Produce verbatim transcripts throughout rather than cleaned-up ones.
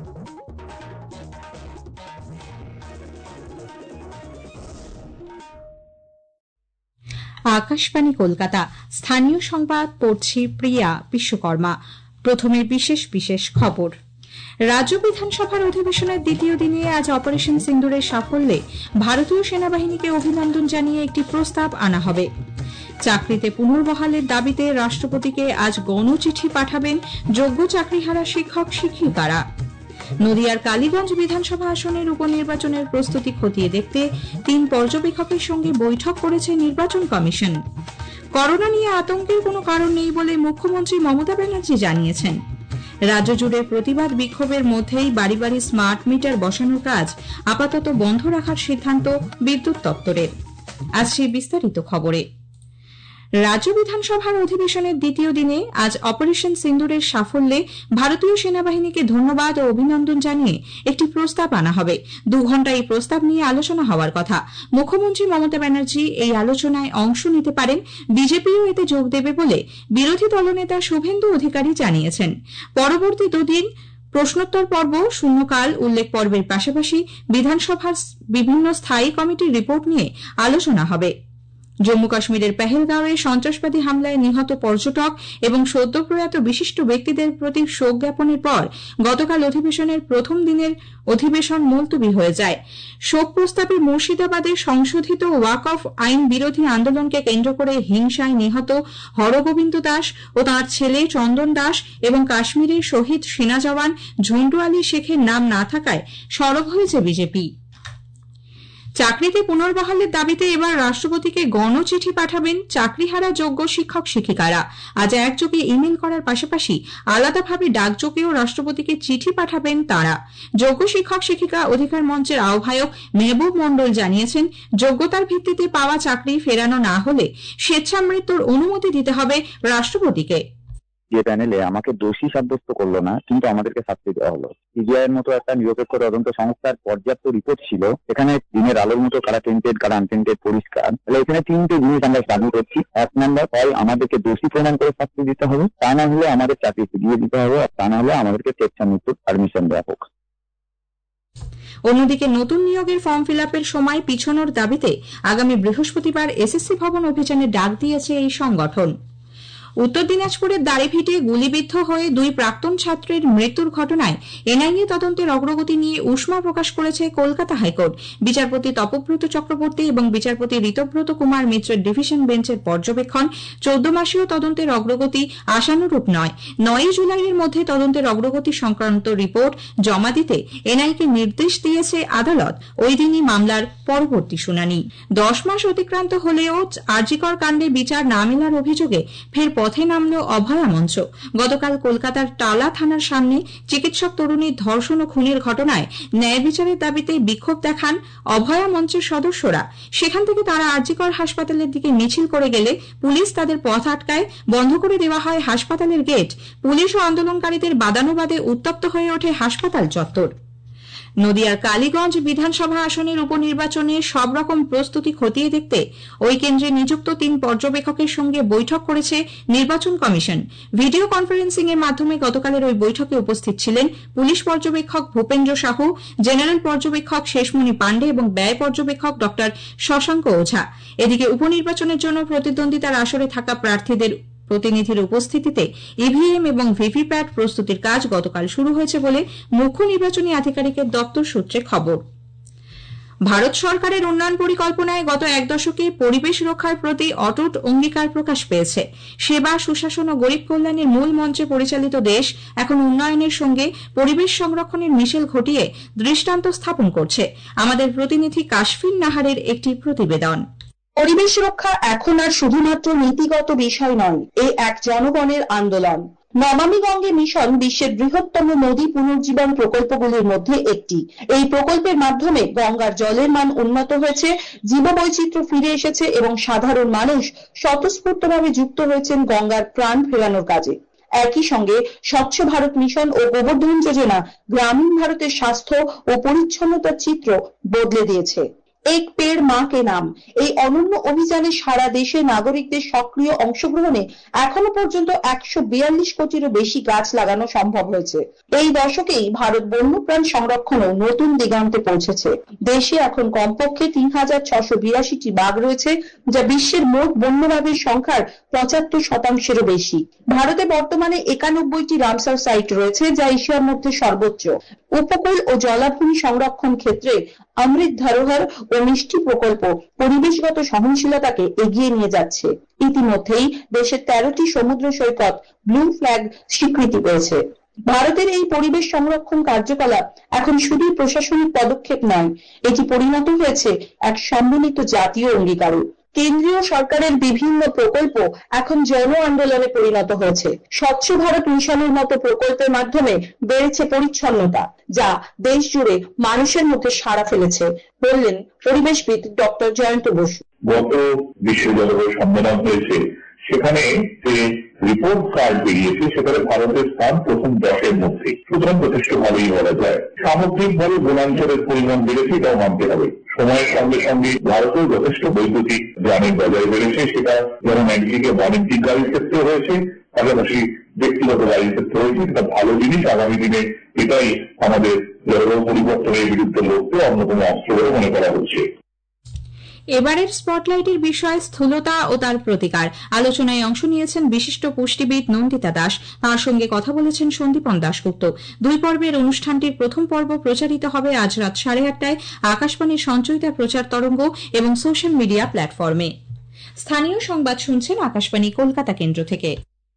আকাশবাণী কলকাতা, স্থানীয় সংবাদ পড়ছি প্রিয়া বিশ্বকর্মা। প্রথমে বিশেষ বিশেষ খবর। রাজ্য বিধানসভার অধিবেশনের দ্বিতীয় দিনে আজ অপারেশন সিন্দুরের সাফল্যে ভারতীয় সেনাবাহিনীকে অভিনন্দন জানিয়ে একটি প্রস্তাব আনা হবে। চাকরিতে পুনর্বহালের দাবিতে রাষ্ট্রপতিকে আজ গণচিঠি পাঠাবেন যোগ্য চাকরিহারা শিক্ষক শিক্ষিকারা। নদিয়ার কালীগঞ্জ বিধানসভা আসনের উপনির্বাচনের প্রস্তুতি খতিয়ে দেখতে তিন পর্যবেক্ষকের সঙ্গে বৈঠক করেছে নির্বাচন কমিশন। করোনা নিয়ে আতঙ্কের কোনো কারণ নেই বলে মুখ্যমন্ত্রী মমতা ব্যানার্জি জানিয়েছেন। রাজ্য জুড়ে প্রতিবাদ বিক্ষোভের মধ্যেই বাড়ি বাড়ি স্মার্ট মিটার বসানোর কাজ আপাতত বন্ধ রাখার সিদ্ধান্ত বিদ্যুৎ দপ্তরের। আজ সেই বিস্তারিত খবরে। রাজ্য বিধানসভার অধিবেশনের দ্বিতীয় দিনে আজ অপারেশন সিন্দুরের সাফল্যে ভারতীয় সেনাবাহিনীকে ধন্যবাদ ও অভিনন্দন জানিয়ে একটি প্রস্তাব আনা হবে। দু ঘণ্টা এই প্রস্তাব নিয়ে আলোচনা হওয়ার কথা। মুখ্যমন্ত্রী মমতা ব্যানার্জি এই আলোচনায় অংশ নিতে পারেন, বিজেপিও এতে যোগ দেবে বলে বিরোধী দলনেতা শুভেন্দু অধিকারী জানিয়েছেন। পরবর্তী দুদিন প্রশ্নোত্তর পর্ব, শূন্যকাল, উল্লেখ পর্বের পাশাপাশি বিধানসভার বিভিন্ন স্থায়ী কমিটির রিপোর্ট নিয়ে আলোচনা হবে। জম্মু কাশ্মীরের পেহেলগাঁওয়ে সন্ত্রাসবাদী হামলায় নিহত পর্যটক এবং সদ্য প্রয়াত বিশিষ্ট ব্যক্তিদের প্রতি শোক জ্ঞাপনের পর গতকাল অধিবেশনের প্রথম দিনের অধিবেশন মুলতবি হয়ে যায়। শোক প্রস্তাবে মুর্শিদাবাদে সংশোধিত ওয়াকফ আইন বিরোধী আন্দোলনকে কেন্দ্র করে হিংসায় নিহত হরগোবিন্দ দাস ও তাঁর ছেলে চন্দন দাস এবং কাশ্মীরের শহীদ সেনা জওয়ান ঝন্টু আলী শেখের নাম না থাকায় সরব হয়েছে বিজেপি। চাকরিতে পুনর্বহালের দাবিতে এবার রাষ্ট্রপতিকে গণচিঠি পাঠাবেন চাকরিহারা যোগ্য শিক্ষক শিক্ষিকারা। আজ একযোগে ইমেল করার পাশাপাশি আলাদাভাবে ডাকযোগেও রাষ্ট্রপতিকে চিঠি পাঠাবেন তাঁরা। যোগ্য শিক্ষক শিক্ষিকা অধিকার মঞ্চের আহ্বায়ক মেহবুব মণ্ডল জানিয়েছেন, যোগ্যতার ভিত্তিতে পাওয়া চাকরি ফেরানো না হলে স্বেচ্ছামৃত্যুর অনুমতি দিতে হবে রাষ্ট্রপতিকে। যে প্যানেলে আমাকে দোষী সাব্যস্ত করলো না, কিন্তু আমাদেরকে শাস্তি দেওয়া হলো। সিবিআই এর মতো একটা নিরপেক্ষ তদন্ত সংস্থার পর্যাপ্ত রিপোর্ট ছিল, এখানে দিনের আলোর মতো কারা টেন্টেড কারা আনটেন্টেড পরিষ্কার। তাহলে এখানে তিনটে জিনিস আমরা দাবি করছি। এক নম্বর, হয় আমাদেরকে দোষী প্রমাণ করে শাস্তি দিতে হবে, তা না হলে আমাদের চাকরি ফিরিয়ে দিতে হবে, আর তা না হলে আমাদেরকে স্বেচ্ছা মৃত্যুর পারমিশন দেওয়া হোক। অন্যদিকে নতুন নিয়োগের ফর্ম ফিল আপের সময় পিছনোর দাবিতে আগামী বৃহস্পতিবার এসএসসি ভবন অভিযানে ডাক দিয়েছে এই সংগঠন। উত্তর দিনাজপুরের দাড়িভিটে গুলিবিদ্ধ হয়ে দুই প্রাক্তন ছাত্রের মৃত্যুর ঘটনায় এনআইএ তদন্তের অগ্রগতি নিয়ে উষ্মা প্রকাশ করেছে কলকাতা হাইকোর্ট। বিচারপতি তপব্রত চক্রবর্তী এবং বিচারপতি ঋতব্রত কুমার মিত্রের ডিভিশন বেঞ্চের পর্যবেক্ষণ, চোদ্দ মাসীয় তদন্তের অগ্রগতি আশানুরূপ নয়। নয়ই জুলাইয়ের মধ্যে তদন্তের অগ্রগতি সংক্রান্ত রিপোর্ট জমা দিতে এনআইএকে নির্দেশ দিয়েছে আদালত। ওই দিনই মামলার পরবর্তী শুনানি। দশ মাস অতিক্রান্ত হলেও আরজিকর কাণ্ডে বিচার না মেলার অভিযোগে ফের পথে নামল অভয়া মঞ্চ। গতকাল কলকাতার টালা থানার সামনে চিকিৎসক তরুণীর ধর্ষণ ও খুনের ঘটনায় ন্যায় বিচারের দাবিতে বিক্ষোভ দেখান অভয়া মঞ্চের সদস্যরা। সেখান থেকে তারা আরজিকর হাসপাতালের দিকে মিছিল করে গেলে পুলিশ তাদের পথ আটকায়, বন্ধ করে দেওয়া হয় হাসপাতালের গেট। পুলিশ ও আন্দোলনকারীদের বাদানুবাদে উত্তপ্ত হয়ে ওঠে হাসপাতাল চত্বর। নদিয়ার কালীগঞ্জ বিধানসভা আসনের উপনির্বাচনে সব রকম প্রস্তুতি খতিয়ে দেখতে ওই কেন্দ্রে নিযুক্ত তিন পর্যবেক্ষকের সঙ্গে বৈঠক করেছে নির্বাচন কমিশন। ভিডিও কনফারেন্সিং এর মাধ্যমে গতকালের ওই বৈঠকে উপস্থিত ছিলেন পুলিশ পর্যবেক্ষক ভূপেন্দ্র সাহু, জেনারেল পর্যবেক্ষক শেষমণি পাণ্ডে এবং ব্যয় পর্যবেক্ষক ড শশাঙ্ক ওঝা। এদিকে উপনির্বাচনের জন্য প্রতিদ্বন্দ্বিতার আসরে থাকা প্রার্থীদের প্রতিনিধির উপস্থিতিতে ইভিএম এবং ভিভিপ্যাট প্রস্তুতির কাজ গতকাল শুরু হয়েছে বলে মুখ্য নির্বাচনী আধিকারিকের দপ্তর সূত্রে খবর। ভারত সরকারের উন্নয়ন পরিকল্পনায় গত এক দশকে পরিবেশ রক্ষার প্রতি অটুট অঙ্গীকার প্রকাশ পেয়েছে। সেবা, সুশাসন ও গরিব কল্যাণের মূল মঞ্চে পরিচালিত দেশ এখন উন্নয়নের সঙ্গে পরিবেশ সংরক্ষণের মিশেল ঘটিয়ে দৃষ্টান্ত স্থাপন করছে। আমাদের প্রতিনিধি কাশফিন নাহারের একটি প্রতিবেদন। পরিবেশ রক্ষা এখন আর শুধুমাত্র নীতিগত বিষয় নয়, এ এক জনগণের আন্দোলন। নমামি গঙ্গে মিশন বিশ্বের বৃহত্তম নদী পুনর্জীবন প্রকল্পগুলির মধ্যে একটি। এই প্রকল্পের মাধ্যমে গঙ্গার জলের মান উন্নত হয়েছে, জীববৈচিত্র্য ফিরে এসেছে এবং সাধারণ মানুষ স্বতঃস্ফূর্তভাবে যুক্ত হয়েছেন গঙ্গার প্রাণ ফেরানোর কাজে। একই সঙ্গে স্বচ্ছ ভারত মিশন ও গোবর্ধন যোজনা গ্রামীণ ভারতের স্বাস্থ্য ও পরিচ্ছন্নতার চিত্র বদলে দিয়েছে। এক পেড় মা কে নাম এই অনন্য অভিযানে সারা দেশে নাগরিকদের সক্রিয় অংশগ্রহণে এখনো পর্যন্ত একশো বিয়াল্লিশ কোটিরও বেশি গাছ লাগানো সম্ভব হয়েছে। এই দশকেই ভারত বন্যপ্রাণ সংরক্ষণেও নতুন দিগন্তে পৌঁছেছে। দেশে এখন কমপক্ষে তিন হাজার ছশো বিরাশিটি বাঘ রয়েছে, যা বিশ্বের মোট বন্যবাঘের সংখ্যার পঁচাত্তর শতাংশেরও বেশি। ভারতে বর্তমানে একানব্বইটি রামসার সাইট রয়েছে, যা এশিয়ার মধ্যে সর্বোচ্চ। উপকূল ও জলাভূমি সংরক্ষণ ক্ষেত্রে অমৃত ধরোহর ও মিষ্টি প্রকল্প পরিবেশগত সহনশীলতাকে এগিয়ে নিয়ে যাচ্ছে। ইতিমধ্যেই দেশের তেরোটি সমুদ্র সৈকত ব্লু ফ্ল্যাগ স্বীকৃতি পেয়েছে। ভারতের এই পরিবেশ সংরক্ষণ কার্যকলাপ এখন শুধু প্রশাসনিক পদক্ষেপ নয়, এটি পরিণত হয়েছে এক সম্মিলিত জাতীয় অঙ্গীকারে। কেন্দ্রীয় সরকারের বিভিন্ন প্রকল্প এখন জন আন্দোলনে পরিণত হয়েছে। স্বচ্ছ ভারত মিশনের মতো প্রকল্পের মাধ্যমে বেড়েছে পরিচ্ছন্নতা, যা দেশ জুড়ে মানুষের মধ্যে সাড়া ফেলেছে, বললেন পরিবেশবিদ ডক্টর জয়ন্ত বসু। গত বিশ্ব জলবায়ু সম্মেলন হয়েছে, সেখানে যে রিপোর্ট কার্ড বেরিয়েছে সেখানে ভারতের স্থান প্রথম দশের মধ্যে, সুতরাং যথেষ্ট ভালোই বলা যায়। সামগ্রিকভাবে বনাঞ্চলের পরিমাণ বেড়েছে, এটাও মানতে হবে। সময়ের সঙ্গে সঙ্গে ভারতেও যথেষ্ট বৈদ্যুতিক জ্বালানির বাজারে বেড়েছে, সেটা যেমন একদিকে বাণিজ্যিক গাড়ির ক্ষেত্রে হয়েছে, পাশাপাশি ব্যক্তিগত গাড়ির ক্ষেত্রে হয়েছে। এটা ভালো জিনিস। আগামী দিনে এটাই আমাদের জলবায়ু পরিবর্তনের বিরুদ্ধে লড়তে অন্যতম অস্ত্র বলে মনে করা হচ্ছে। এবারের স্পটলাইটের বিষয় স্থূলতা ও তার প্রতিকার। আলোচনায় অংশ নিয়েছেন বিশিষ্ট পুষ্টিবিদ নন্দিতা দাস। তাঁর সঙ্গে কথা বলেছেন সন্দীপন দাশগুপ্ত। দুই পর্বের অনুষ্ঠানটির প্রথম পর্ব প্রচারিত হবে আজ রাত সাড়ে আটটায় আকাশবাণীর সঞ্চয়িতা প্রচার তরঙ্গ এবং সোশ্যাল মিডিয়া প্ল্যাটফর্মে। স্থানীয় সংবাদ শুনছেন আকাশবাণী কলকাতা কেন্দ্র থেকে।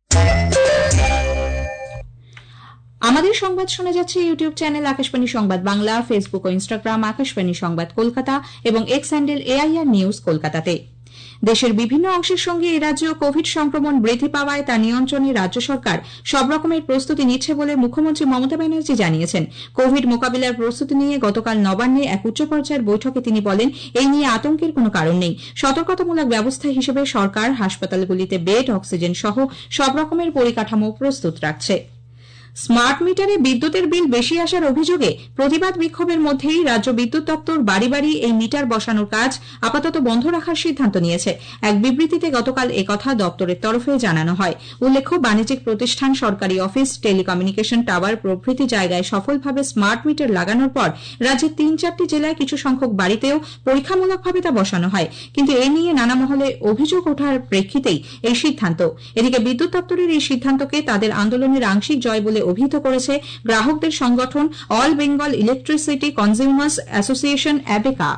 আমাদের সংবাদ শোনা যাচ্ছে ইউটিউব চ্যানেল আকাশবাণী সংবাদ বাংলা, ফেসবুক ও ইনস্টাগ্রাম আকাশবাণী সংবাদ কলকাতা এবং এক্স হ্যান্ডেল এআইআর নিউজ কলকাতাতে। দেশের বিভিন্ন অংশের সঙ্গে এ রাজ্যেও কোভিড সংক্রমণ বৃদ্ধি পাওয়ায় তা নিয়ন্ত্রণে রাজ্য সরকার সব রকমের প্রস্তুতি নিচ্ছে বলে মুখ্যমন্ত্রী মমতা ব্যানার্জি জানিয়েছেন। কোভিড মোকাবিলার প্রস্তুতি নিয়ে গতকাল নবান্নে এক উচ্চ পর্যায়ের বৈঠকে তিনি বলেন, এই নিয়ে আতঙ্কের কোনো কারণ নেই। সতর্কতামূলক ব্যবস্থা হিসেবে সরকার হাসপাতালগুলিতে বেড, অক্সিজেন সহ সব রকমের পরিকাঠামো প্রস্তুত রাখছে। স্মার্ট মিটারে বিদ্যুতের বিল বেশি আসার অভিযোগে প্রতিবাদ বিক্ষোভের মধ্যেই রাজ্য বিদ্যুৎ দপ্তর বাড়ি বাড়ি এই মিটার বসানোর কাজ আপাতত বন্ধ রাখার সিদ্ধান্ত নিয়েছে। এক বিবৃতিতে গতকাল একথা দপ্তরের তরফে জানানো হয়। উল্লেখ্য, বাণিজ্যিক প্রতিষ্ঠান, সরকারি অফিস, টেলিকমিউনিকেশন টাওয়ার প্রভৃতি জায়গায় সফলভাবে স্মার্ট মিটার লাগানোর পর রাজ্যের তিন চারটি জেলায় কিছু সংখ্যক বাড়িতেও পরীক্ষামূলকভাবে তা বসানো হয়, কিন্তু এ নিয়ে নানা মহলে অভিযোগ ওঠার প্রেক্ষিতেই এই সিদ্ধান্ত। এদিকে বিদ্যুৎ দপ্তরের এই সিদ্ধান্তকে তাদের আন্দোলনের আংশিক জয় বলে অভিহিত করেছে গ্রাহকদের সংগঠন all Bengal electricity consumers association ABECA.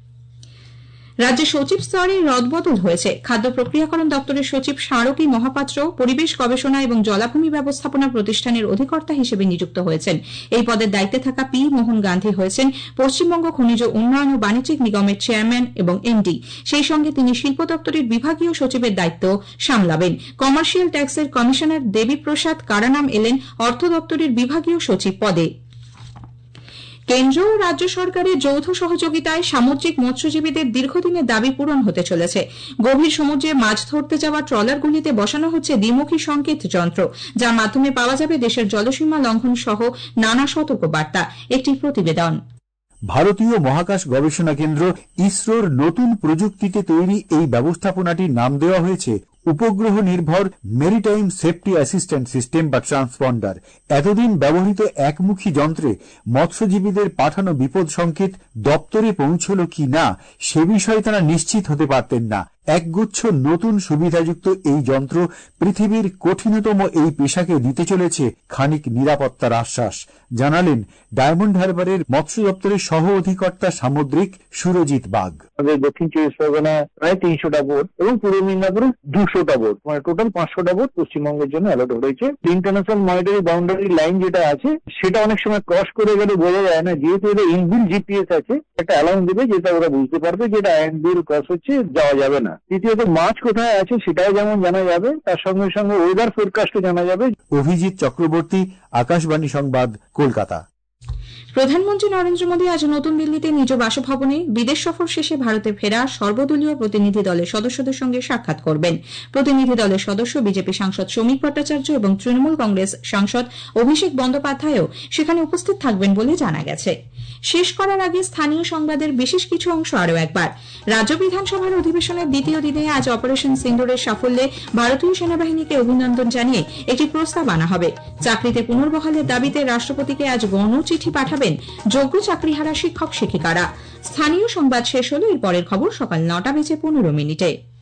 রাজ্যে সচিব স্তরে রদবদল হয়েছে। খাদ্য প্রক্রিয়াকরণ দপ্তরের সচিব স্মারকী মহাপাত্র পরিবেশ গবেষণা এবং জলাভূমি ব্যবস্থাপনা প্রতিষ্ঠানের অধিকর্তা হিসেবে নিযুক্ত হয়েছেন। এই পদের দায়িত্বে থাকা পি মোহন গান্ধী হয়েছেন পশ্চিমবঙ্গ খনিজ উন্নয়ন ও বাণিজ্যিক নিগমের চেয়ারম্যান এবং এমডি। সেই সঙ্গে তিনি শিল্প দপ্তরের বিভাগীয় সচিবের দায়িত্ব সামলাবেন। কমার্শিয়াল ট্যাক্সের কমিশনার দেবীপ্রসাদ কারানাম এলেন অর্থ দপ্তরের বিভাগীয় সচিব পদে। কেন্দ্র ও রাজ্য সরকারের যৌথ সহযোগিতায় সামুদ্রিক মৎস্যজীবীদের দীর্ঘদিনের দাবি পূরণ হতে চলেছে। গভীর সমুদ্রে মাছ ধরতে যাওয়া ট্রলারগুলিতে বসানো হচ্ছে দ্বিমুখী সংকেত যন্ত্র, যার মাধ্যমে পাওয়া যাবে দেশের জলসীমা লঙ্ঘন সহ নানা সতর্কবার্তা। একটি প্রতিবেদন। ভারতীয় মহাকাশ গবেষণা কেন্দ্র ইসরোর নতুন প্রযুক্তিতে তৈরি এই ব্যবস্থাপনাটির নাম দেওয়া হয়েছে উপগ্রহ নির্ভর মেরিটাইম সেফটি অ্যাসিস্ট্যান্ট সিস্টেম বা ট্রান্সপন্ডার। এতদিন ব্যবহৃত একমুখী যন্ত্রে মৎস্যজীবীদের পাঠানো বিপদ সংকেত দপ্তরে পৌঁছল কি না সে বিষয়ে তারা নিশ্চিত হতে পারতেন না। একগুচ্ছ নতুন সুবিধাযুক্ত এই যন্ত্র পৃথিবীর কঠিনতম এই পেশাকে দিতে চলেছে খানিক নিরাপত্তার আশ্বাস, জানালেন ডায়মন্ড হারবারের মৎস্য দপ্তরের সহ অধিকর্তা সামুদ্রিক সুরজিৎ বাগ। আমাদের দক্ষিণ চব্বিশ পরগনা প্রায় তিনশোটা বোট এবং পূর্ব মেদিনীপুরে দুশোটা বোট, মানে টোটাল পাঁচশোটা বোট পশ্চিমবঙ্গের জন্য অ্যালট হয়েছে। ইন্টারন্যাশনাল মনিটরি বাউন্ডারি লাইন যেটা আছে সেটা অনেক সময় ক্রস করে গেলে বোঝা যায় না, যেহেতু এটা ইনবিল্ট জিপিএস আছে, একটা অ্যালার্ম দেবে যেটা ওরা বুঝতে পারবে যেটা আইনবিল ক্রস হচ্ছে, যাওয়া যাবে না। দ্বিতীয়ত মাছ কোথায় আছে সেটাও যেমন জানা যাবে, তার সঙ্গে সঙ্গে ওয়েদার ফোরকাস্টও জানা যাবে। অভিজিৎ চক্রবর্তী, আকাশবাণী সংবাদ, কলকাতা। প্রধানমন্ত্রী নরেন্দ্র মোদী আজ নতুন দিল্লিতে নিজ বাসভবনে বিদেশ সফর শেষে ভারতে ফেরা সর্বদলীয় প্রতিনিধি দলের সদস্যদের সঙ্গে সাক্ষাৎ করবেন। প্রতিনিধি দলের সদস্য বিজেপি সাংসদ শ্রমিক ভট্টাচার্য এবং তৃণমূল কংগ্রেস সাংসদ অভিষেক বন্দ্যোপাধ্যায়ও সেখানে উপস্থিত থাকবেন বলে জানা গেছে। শেষ করার আগে স্থানীয় সংবাদের বিশেষ কিছু অংশ আরও একবার। রাজ্য বিধানসভার অধিবেশনের দ্বিতীয় দিনে আজ অপারেশন সিন্দুরের সাফল্যে ভারতীয় সেনাবাহিনীকে অভিনন্দন জানিয়ে একটি প্রস্তাব আনা হবে। চাকরিতে পুনর্বহালের দাবিতে রাষ্ট্রপতিকে আজ গণচিঠি পাঠাবেন যোগ্য চাকরিহারা শিক্ষক শিক্ষিকারা। স্থানীয় সংবাদ শেষ হলো। এর পরের খবর সকাল নটা বেজে পনেরো মিনিটে।